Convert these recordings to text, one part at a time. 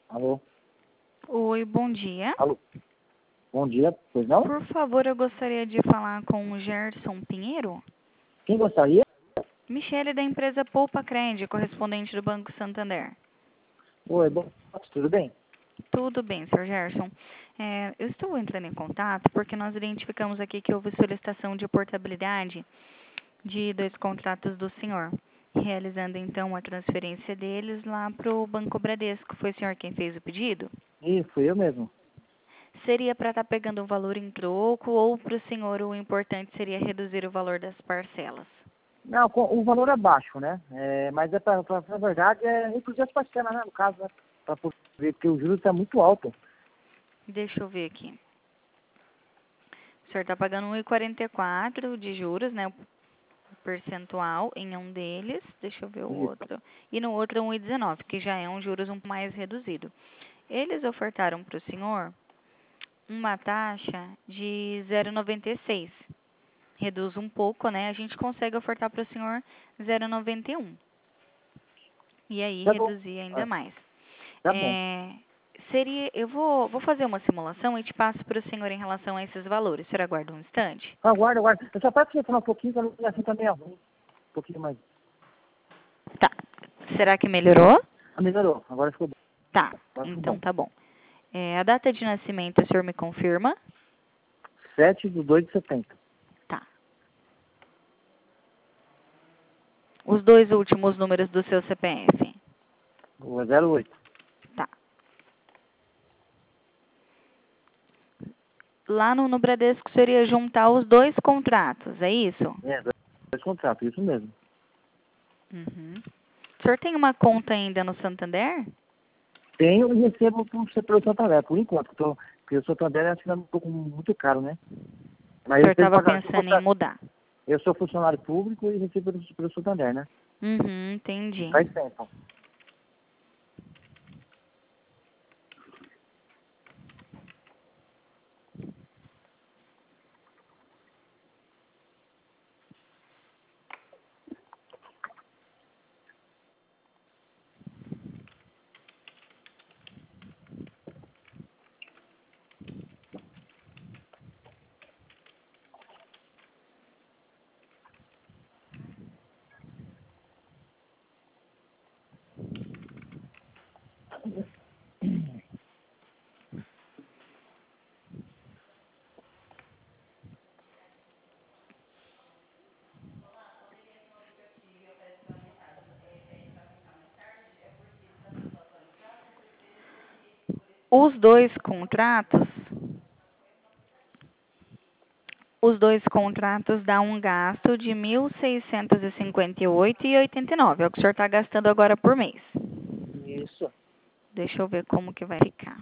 Alô? Oi, bom dia. Alô? Bom dia, pois não? Por favor, eu gostaria de falar com o Gerson Pinheiro. Quem gostaria? Michele, da empresa Poupa Cred, correspondente do Banco Santander. Oi, bom, tudo bem? Tudo bem, Sr. Gerson. Eu estou entrando em contato porque nós identificamos aqui que houve solicitação de portabilidade de 2 contratos do senhor, realizando então a transferência deles lá para o Banco Bradesco. Foi o senhor quem fez o pedido? Fui eu mesmo. Seria para estar pegando um valor em troco ou para o senhor o importante seria reduzir o valor das parcelas? Não, o valor é baixo, né? Mas na verdade, reduzir as parcelas, né? No caso, né? Para poder, porque o juros está muito alto. Deixa eu ver aqui. O senhor está pagando 1,44 de juros, né? O percentual em um deles. Deixa eu ver o Isso. outro. E no outro 1,19, que já é um juros um pouco mais reduzido. Eles ofertaram para o senhor uma taxa de 0,96. Reduz um pouco, né? A gente consegue ofertar para o senhor 0,91. E aí Tá bom. reduzir ainda mais. Tá bom. Eu vou fazer uma simulação e te passo para o senhor em relação a esses valores. O senhor aguarda um instante? Aguarda, aguarda. Eu só peço você falar um pouquinho, que a ligação tá meio ruim. Um pouquinho mais. Tá. Será que melhorou? Ah, melhorou. Agora ficou bom. Tá. Agora ficou Então bom. tá bom. A data de nascimento o senhor me confirma? 7/2/70. Tá. Os 2 últimos números do seu CPF? O 08. Tá. Lá no Bradesco seria juntar os 2 contratos, é isso? Dois contratos, isso mesmo. Uhum. O senhor tem uma conta ainda no Santander? Tenho e recebo pelo Santander, por enquanto. Porque o Santander é um pouco muito caro, né? O Mas senhor eu tenho que estava pagar. pensando em mudar? Eu sou funcionário público e recebo pelo Santander, né? Uhum, entendi. Faz tempo. Os dois contratos dão um gasto de 1.658,89. É o que o senhor está gastando agora por mês. Isso. Deixa eu ver como que vai ficar.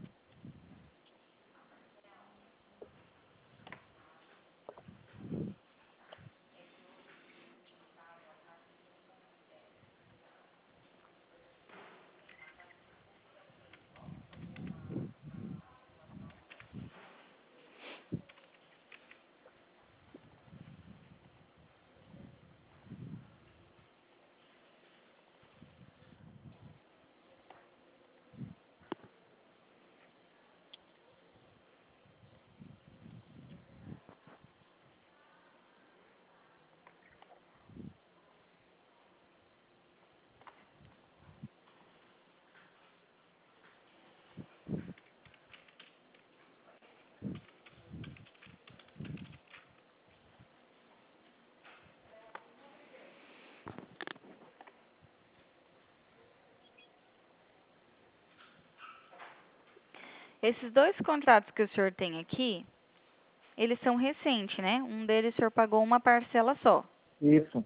Esses 2 contratos que o senhor tem aqui, eles são recentes, né? Um deles o senhor pagou uma parcela só. Isso.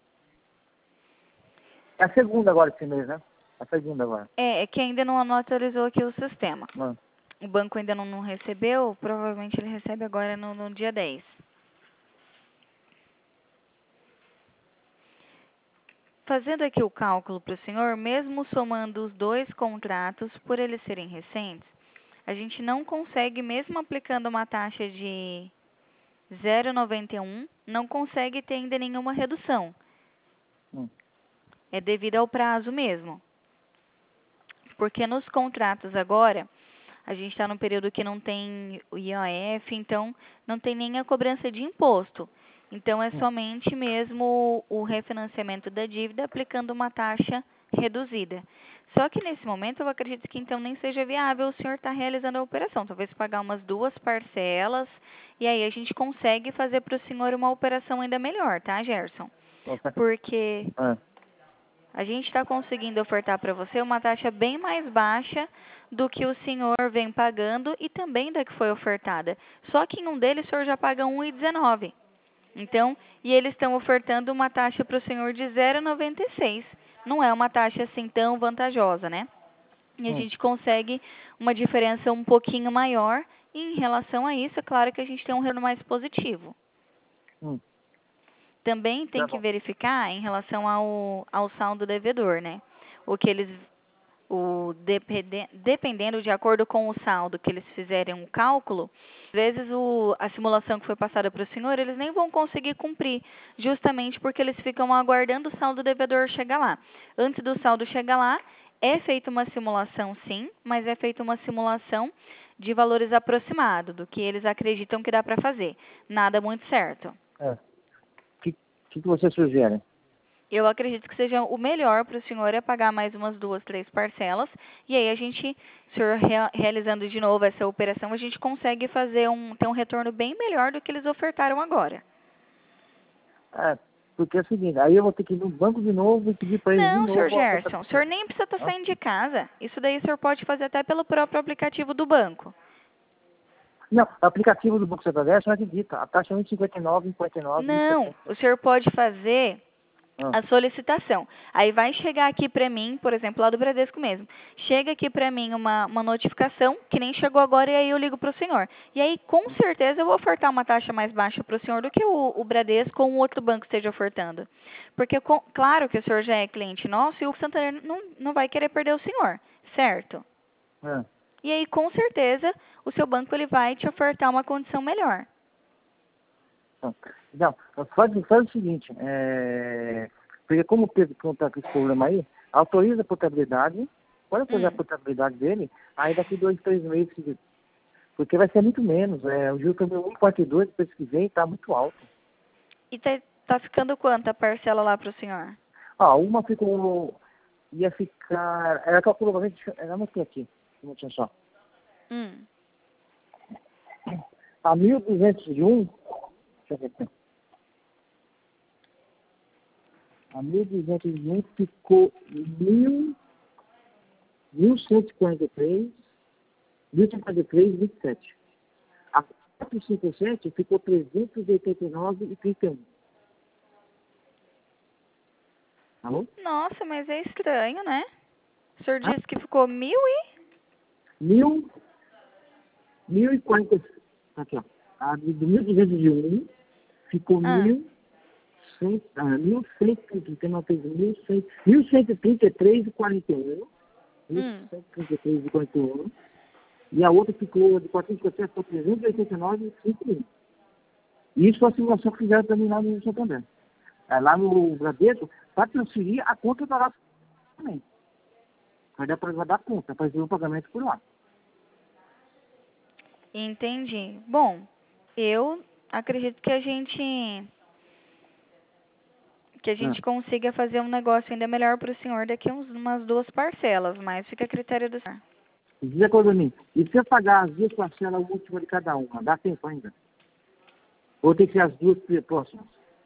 É a segunda agora esse mês, né? A segunda agora. É que ainda não atualizou aqui o sistema. Mano. O banco ainda não recebeu, provavelmente ele recebe agora no dia 10. Fazendo aqui o cálculo para o senhor, mesmo somando os 2 contratos, por eles serem recentes, a gente não consegue, mesmo aplicando uma taxa de 0,91, não consegue ter ainda nenhuma redução. Hum. É devido ao prazo mesmo. porque nos contratos agora, a gente está num período que não tem o IOF, então não tem nem a cobrança de imposto. Então, é somente mesmo o refinanciamento da dívida aplicando uma taxa reduzida. Só que nesse momento eu acredito que então nem seja viável o senhor estar realizando a operação. Talvez pagar umas 2 parcelas e aí a gente consegue fazer para o senhor uma operação ainda melhor, tá, Gerson? Porque a gente está conseguindo ofertar para você uma taxa bem mais baixa do que o senhor vem pagando e também da que foi ofertada. Só que em um deles o senhor já paga 1,19. Então, e eles estão ofertando uma taxa para o senhor de 0,96. Não é uma taxa assim tão vantajosa, né? E a gente consegue uma diferença um pouquinho maior. E em relação a isso, é claro que a gente tem um retorno mais positivo. Também tem que verificar em relação ao saldo devedor, né? O que eles, dependendo de acordo com o saldo que eles fizerem um cálculo, às vezes a simulação que foi passada para o senhor, eles nem vão conseguir cumprir, justamente porque eles ficam aguardando o saldo devedor chegar lá. Antes do saldo chegar lá, é feita uma simulação sim, mas é feita uma simulação de valores aproximados, do que eles acreditam que dá para fazer. Nada muito certo. O que você sugere? Eu acredito que seja o melhor para o senhor é pagar mais umas 2, 3 parcelas. E aí a gente, o senhor realizando de novo essa operação, a gente consegue fazer ter um retorno bem melhor do que eles ofertaram agora. Porque é o seguinte, aí eu vou ter que ir no banco de novo e pedir para eles de novo. Não, senhor Gerson, o senhor nem precisa estar saindo de casa. Isso daí o senhor pode fazer até pelo próprio aplicativo do banco. Não, o aplicativo do Banco Santander não acredita. A taxa é 1,59, 1,49. Não, o senhor pode fazer a solicitação. Aí vai chegar aqui para mim, por exemplo, lá do Bradesco mesmo. Chega aqui para mim uma notificação, que nem chegou agora, e aí eu ligo para o senhor. E aí, com certeza, eu vou ofertar uma taxa mais baixa para o senhor do que o Bradesco ou um outro banco esteja ofertando. Porque, claro que o senhor já é cliente nosso e o Santander não vai querer perder o senhor, certo? E aí, com certeza, o seu banco ele vai te ofertar uma condição melhor. Não, faz o seguinte, porque como o Pedro está com esse problema aí, autoriza a portabilidade, pode fazer a portabilidade dele, aí daqui 2, 3 meses, porque vai ser muito menos, o juro também 1,42, pesquisei, está muito alto. E tá ficando quanto a parcela lá para o senhor? Uma ia ficar, ela calculou, ela não tem aqui, não tinha só. A 1.201, deixa eu ver aqui. A 1.201 ficou 1.143, 1.143,27. A 457 ficou 389,31. Alô? Nossa, mas é estranho, né? O senhor disse que ficou 1.040. Aqui, ó. A de 1.201 ficou 1.133,41. 1.133,41. E a outra ficou de 457 por 389,51. Isso foi a simulação que fizeram também lá no Santander. Lá no Bradesco, para transferir a conta da lá também. Vai dar conta, fazer o pagamento por lá. Entendi. Bom, eu acredito que a gente consiga fazer um negócio ainda melhor para o senhor daqui umas 2 parcelas, mas fica a critério do senhor. Diz a coisa a mim, e se eu pagar as 2 parcelas últimas de cada uma, dá tempo ainda? Ou tem que ser as 2 próximas?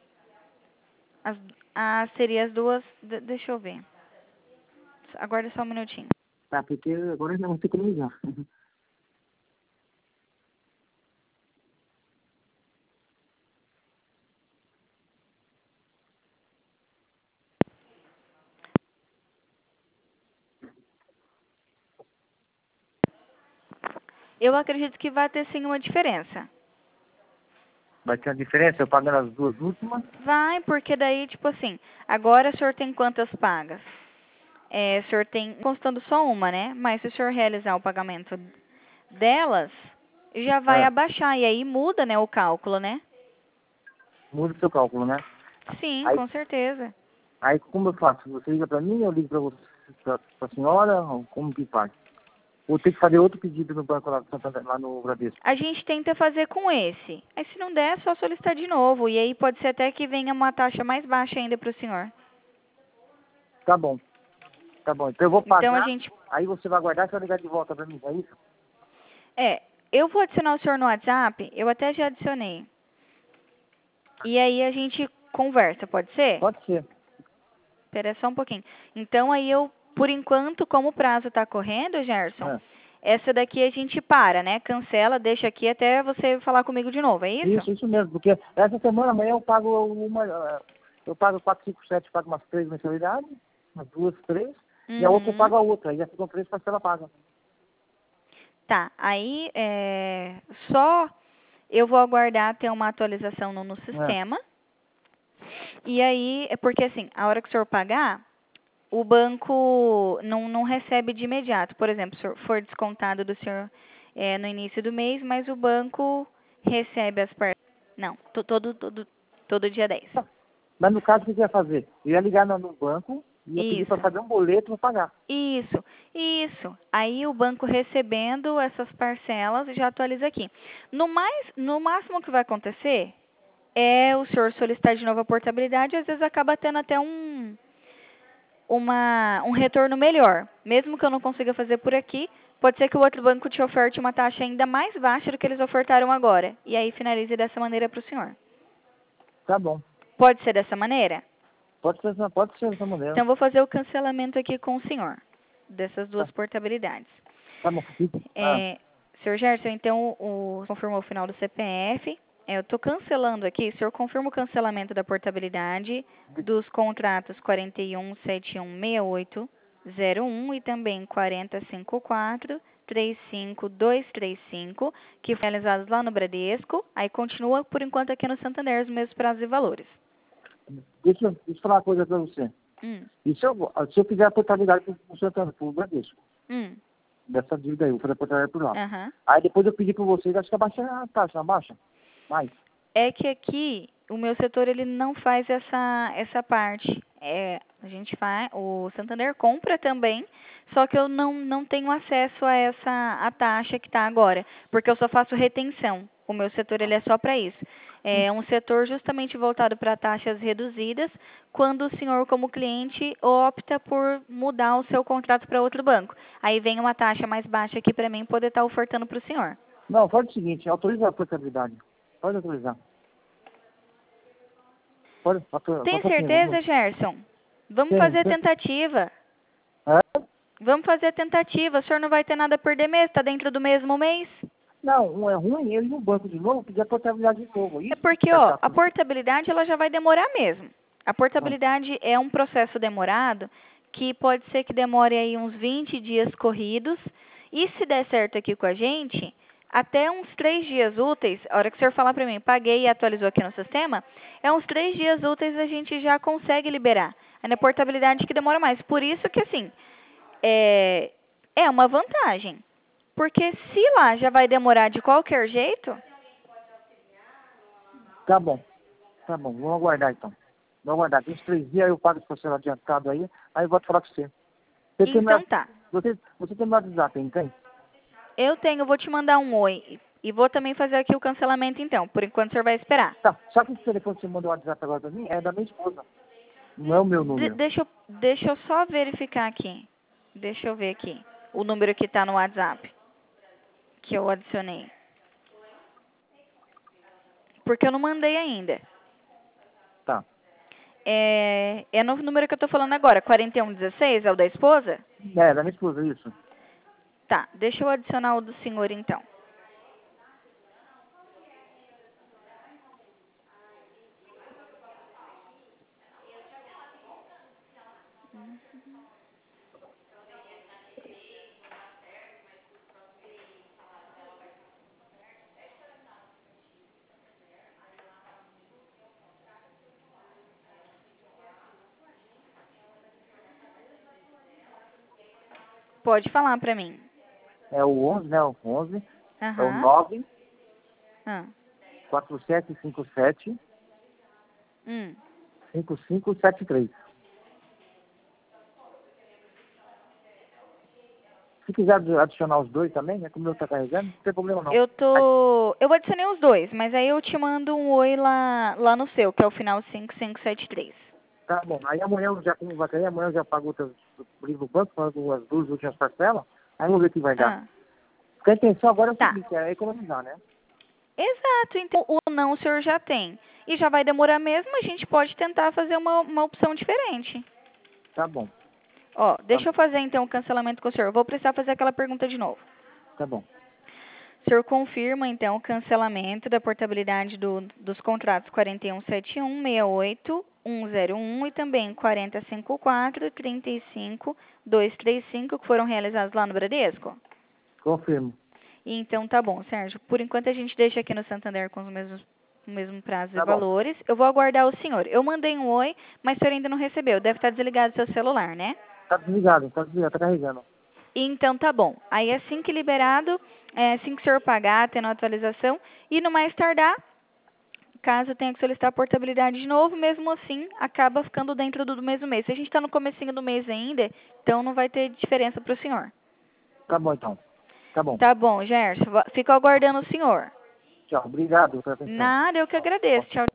Seria as 2, deixa eu ver. Aguarda só um minutinho. Tá, porque agora não vou ter que economizar. Eu acredito que vai ter sim uma diferença. Vai ter uma diferença eu pagando as 2 últimas? Vai, porque daí, tipo assim, agora o senhor tem quantas pagas? O senhor tem, constando só uma, né? Mas se o senhor realizar o pagamento delas, já vai abaixar. E aí muda, né, o cálculo, né? Muda o seu cálculo, né? Sim, Aí, com certeza. aí como eu faço? Você liga pra mim ou eu ligo pra você? para a senhora, ou como que faz? Ou tem que fazer outro pedido no banco lá, lá no Bradesco? A gente tenta fazer com esse. Aí se não der, é só solicitar de novo. E aí pode ser até que venha uma taxa mais baixa ainda para o senhor. Tá bom. Tá bom. Então eu vou pagar, Então a gente... aí você vai guardar e você vai ligar de volta para mim, é isso? Eu vou adicionar o senhor no WhatsApp. Eu até já adicionei. E aí a gente conversa, pode ser? Pode ser. Espera só um pouquinho. Então aí por enquanto, como o prazo está correndo, Gerson, essa daqui a gente para, né? Cancela, deixa aqui até você falar comigo de novo, é isso? Isso mesmo, porque essa semana, amanhã eu pago eu pago 4, 5, 7, pago umas 3 mensalidades, umas 2, 3, e a outra eu pago a outra, aí já ficam 3 parcelas pagas. Tá, aí só eu vou aguardar ter uma atualização no sistema. E aí, é porque assim, a hora que o senhor pagar, o banco não recebe de imediato. Por exemplo, se for descontado do senhor no início do mês, mas o banco recebe as parcelas. Não, todo dia 10. Mas no caso, o que você ia fazer? Eu ia ligar no banco e ia pedir para fazer um boleto para pagar. Isso. Aí o banco recebendo essas parcelas já atualiza aqui. No máximo que vai acontecer é o senhor solicitar de novo a portabilidade e às vezes acaba tendo até um retorno melhor. Mesmo que eu não consiga fazer por aqui, pode ser que o outro banco te oferte uma taxa ainda mais baixa do que eles ofertaram agora. E aí finalize dessa maneira para o senhor. Tá bom. Pode ser dessa maneira? Pode ser dessa maneira. Então, vou fazer o cancelamento aqui com o senhor, dessas duas portabilidades. Tá bom. Senhor Gerson, então, confirmou o final do CPF. Eu estou cancelando aqui. O senhor confirma o cancelamento da portabilidade dos contratos 41716801 e também 4054-35235, que foram realizados lá no Bradesco. Aí continua, por enquanto, aqui no Santander, os mesmos prazos e valores. Deixa eu falar uma coisa para você. E se eu fizer a portabilidade para o Santander, para o Bradesco, dessa dívida aí, eu vou fazer a portabilidade por lá. Aí depois eu pedi para vocês, acho que abaixa a taxa, não abaixa? Mais. É que aqui, o meu setor, ele não faz essa parte. A gente faz, o Santander compra também, só que eu não tenho acesso a taxa que está agora, porque eu só faço retenção. O meu setor, ele é só para isso. É um setor justamente voltado para taxas reduzidas, quando o senhor, como cliente, opta por mudar o seu contrato para outro banco. Aí vem uma taxa mais baixa aqui para mim poder estar ofertando para o senhor. Não, faz o seguinte, autoriza a portabilidade. Pode autorizar. Tem certeza, Gerson? Vamos fazer a tentativa. Vamos fazer a tentativa. O senhor não vai ter nada a perder mesmo? Está dentro do mesmo mês? Não é ruim ele ir no banco de novo pedir a portabilidade de novo. Isso porque, a portabilidade ela já vai demorar mesmo. A portabilidade é um processo demorado que pode ser que demore aí uns 20 dias corridos. E se der certo aqui com a gente, até uns 3 dias úteis, a hora que o senhor falar para mim, paguei e atualizou aqui no sistema, uns 3 dias úteis a gente já consegue liberar. É na portabilidade que demora mais. Por isso que, assim, é uma vantagem. Porque se lá já vai demorar de qualquer jeito... Tá bom. Vamos aguardar então. Vamos aguardar. Uns 3 dias eu pago esse parcela adiantado aí eu volto falar com você. Tá. Você tem meu WhatsApp, não tem? Eu tenho, vou te mandar um oi. E vou também fazer aqui o cancelamento então. Por enquanto o senhor vai esperar. Tá. Só que esse telefone que você mandou o WhatsApp agora pra mim é da minha esposa. Não é o meu número. Deixa eu só verificar aqui. Deixa eu ver aqui. O número que está no WhatsApp. Que eu adicionei. Porque eu não mandei ainda. Tá. É no número que eu estou falando agora. 4116 é o da esposa? É, da minha esposa, isso. Tá. Deixa eu adicionar o do senhor então. Pode falar pra mim. É o 11, né? O 11. É o 9. 4757. 5573. Se quiser adicionar os dois também, né? Como eu tá carregando, não tem problema não. Eu adicionei os dois, mas aí eu te mando um oi lá no seu, que é o final 5573. Tá bom. Aí amanhã eu já, como vai cair, amanhã eu já pago outras no banco, pago as 2 últimas parcelas. Aí vamos ver o que vai dar. Porque a intenção agora é o Tá. seguinte, é economizar, né? Exato, então o não o senhor já tem. E já vai demorar mesmo, a gente pode tentar fazer uma opção diferente. Tá bom. Ó, deixa eu fazer então o cancelamento com o senhor. Eu vou precisar fazer aquela pergunta de novo. Tá bom. O senhor confirma então o cancelamento da portabilidade dos contratos 4171, 68, 101 e também 4054, 35, 235 que foram realizados lá no Bradesco? Confirmo. Então tá bom, Sérgio. Por enquanto a gente deixa aqui no Santander com o mesmo prazo Tá e bom. valores. Eu vou aguardar o senhor. Eu mandei um oi, mas o senhor ainda não recebeu. Deve estar desligado seu celular, né? Tá desligado, tá carregando. Então tá bom. Aí assim que liberado, assim que o senhor pagar, tendo a atualização, e no mais tardar, caso tenha que solicitar a portabilidade de novo, mesmo assim, acaba ficando dentro do mesmo mês. Se a gente está no comecinho do mês ainda, então não vai ter diferença para o senhor. Tá bom então. Tá bom. Tá bom, Gerson. Fico aguardando o senhor. Tchau. Obrigado pela atenção. Nada, eu que agradeço. Tchau.